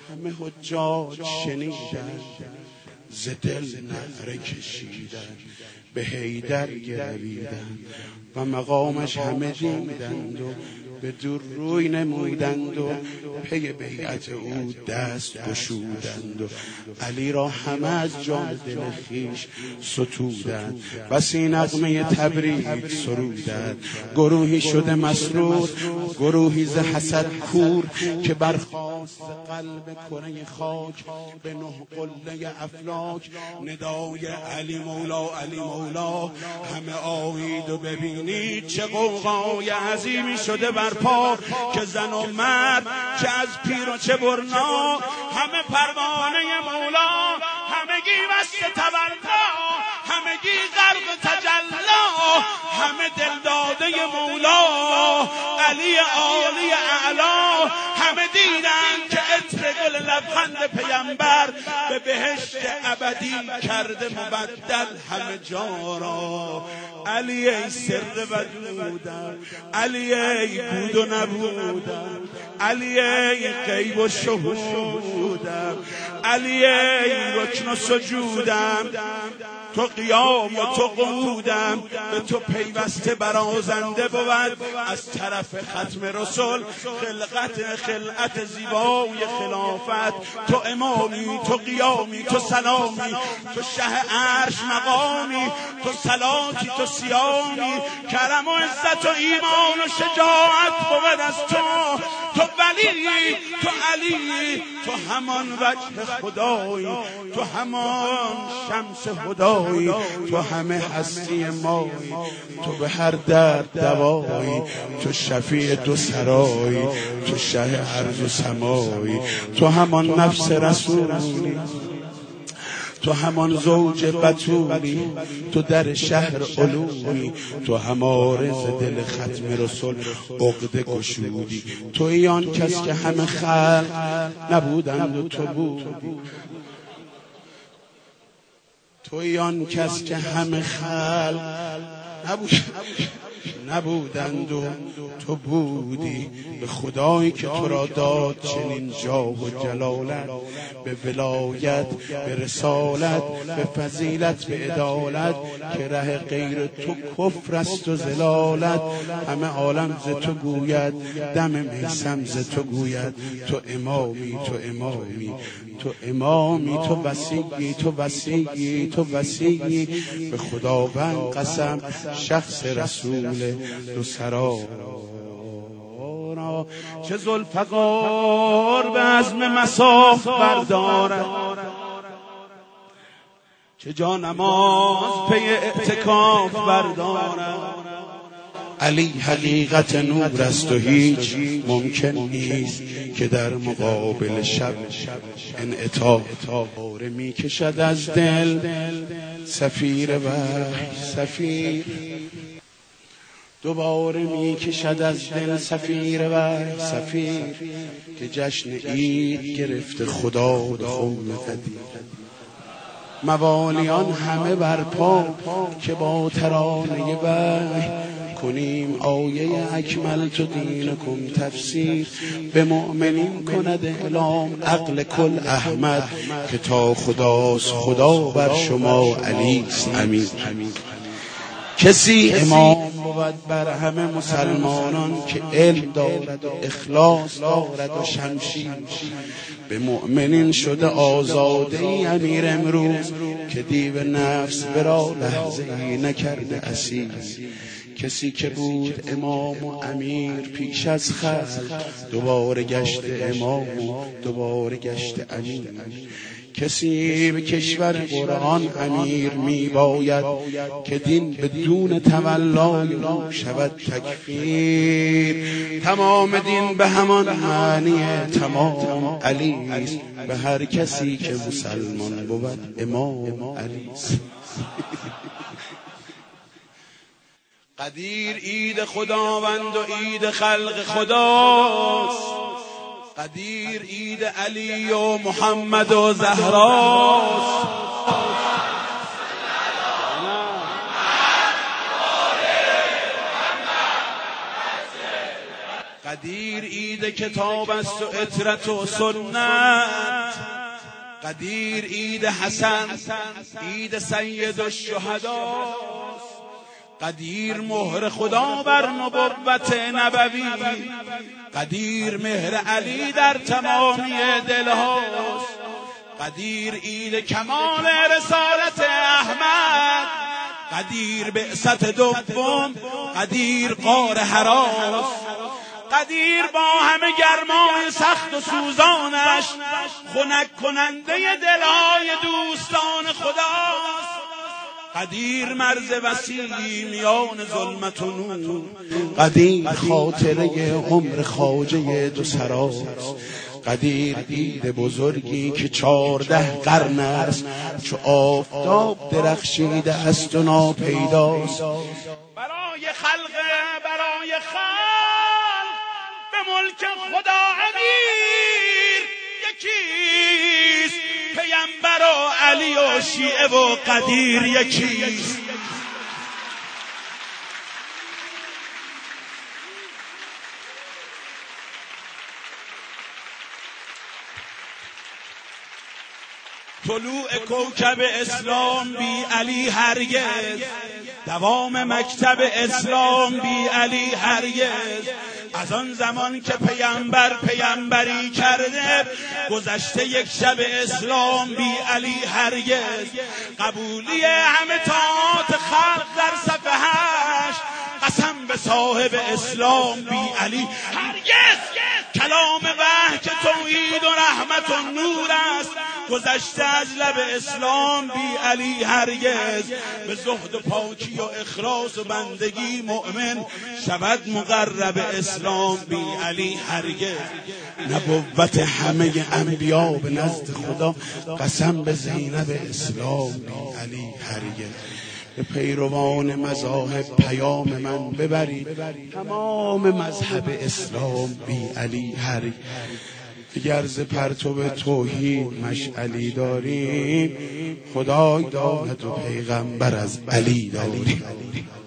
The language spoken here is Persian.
همه حجاج شنیدن، ز دل نعره کشیدن، به حیدر گرویدن و مقامش همه دیدند و به دور روی نمودند و پی بیعت او دست گشودند و علی را همه از جان دل خویش ستودند و سی نغمه تبریک سرودند. گروهی شده مسرور، گروهی ز حسد کور، که برخاست قلب کره خاک به نه قله افلاک ندای علی مولا علی مولا. همه آیید و ببینید چه غوغای عظیمی شده برپا، که زن و مرد، چه از پیر و چه برنا، همه پروانه مولا، همگی وصل تولا، همگی غرق تجلا، همه دلداده مولا علی عالی اعلا. همه دیدن که عطر گل لبخند پیمبر به بهشت ابدی کرده مبدل همه جا را. علی ای سر وجودم، علی ای بود و نبودم، علی ای غیب و شهودم، علی ای رکن و سجودم، تو قیام و تو قعودم، به تو پیوسته برازنده بود از طرف ختم رسول خلقت زیبای خلافت. تو امامی، تو قیامی، تو سلامی، تو شه عرش مقامی، تو صلاتی، تو سیامی، کرم و عزت و ایمان و شجاعت بود از تو. تو ولی، تو علی، تو همان وجه خدایی، تو همان شمس هدایی، تو همه هستی مایی، تو به هر درد دوایی، تو شفیع دو سرایی، تو شه ارض و سمایی، تو همان نفس رسولی، تو همان زوج بتولی، تو در شهر علومی، تو هماره ز دل ختم رسول عقده گشودی. تو ایان کس که همه خلق نبودند و تو بودی، تو ایان کس که همه خلق نبودند و تو بودی. به خدایی که تو را داد چنین جاه و جلالت، به ولایت، به رسالت، به فضیلت، به عدالت، که ره غیر تو کفر است و ضلالت. همه عالم ز تو گوید، دم میسم ز تو گوید، تو امامی، تو امامی، تو امامی، تو وسیعی، تو وسیعی، تو وسیعی. به خداوند قسم شخص رسول دو سرا. چه ذوالفقار به عزم مصاف بردارد، چه جانماز پی اعتکاف بردارد. علی حقیقت نور است و هیچ ممکن نیست که در مقابل شب انعطاف باره می کشد از دل سفیر وحی سفیر. دوباره می کشد از دل سفیر وحی سفیر، که جشن عید گرفته خدا به خون قدیر. موالیان همه برپا که با ترانه وحی کنیم آیه اکملت دینکم تفسیر. به مؤمنین کند اعلام عقل کل احمد، که تا خداست خدا بر شما علیست امین. کسی امام بود بر همه مسلمانان که علم دارد و اخلاص دارد و شمشیر. به مؤمنین شده آزاده ای امیر امروز، که دیو نفس برا لحظه ای نکرده اسیر. کسی که بود امام و امیر پیش از خلق، دوباره گشت امام و دوباره گشت امیر. کسی به کشور قرآن امیر می باید، که دین بدون تولای او شود تکفیر. تمام دین به همان معنی تمام علی است، به هر کسی که مسلمان بود امام علی است. قدیر عید خداوند و عید خلق خداست، قدیر عید علی و محمد و زهراست. قدیر عید کتاب است و عترت و سنت، قدیر عید حسن، عید سید الشهدا، قدیر مهر خدا بر نبوت نبوی، قدیر مهر علی در تمامی دلهاست، قدیر عید کمال رسالت احمد، قدیر بعثت دوم، قدیر غار حراست، قدیر با همه گرمای سخت و سوزانش خنک کننده دلهای دوستان خداست، قدیر مرز وسیعی میان ظلمت و نور، قدیر خاطره عمر خواجه دو سراست، قدیر عید بزرگی که 14 قرن است چو آفتاب درخشیده است و ناپیداست، برای خلق به ملک خدا امیر یکیست، پیمبر و علی و شیعه و قدیر یکیست. طلوع کوکب اسلام بی علی هرگز، دوام مکتب اسلام بی علی هرگز، از آن زمان که پیامبر پیامبری کرده گذشته یک شب اسلام بی علی هرگز، قبولی همه طاعات خلق در صف 8، قسم به صاحب اسلام بی علی هرگز، کلام وحی که توحید و رحمت و نور است گذشته از لب اسلام بی علی هرگز، به زهد و پاکی و اخلاص و بندگی مؤمن شود مقرب اسلام بی علی هرگز، نبوت همه انبیا به نزد خدا قسم به زینب اسلام بی علی هرگز، به پیروان مذاهب پیام من ببرید تمام مذهب اسلام بی علی هرگز، اگر ز پرتو توحید مشعلی داریم خدای داند و پیغمبر از علی داریم.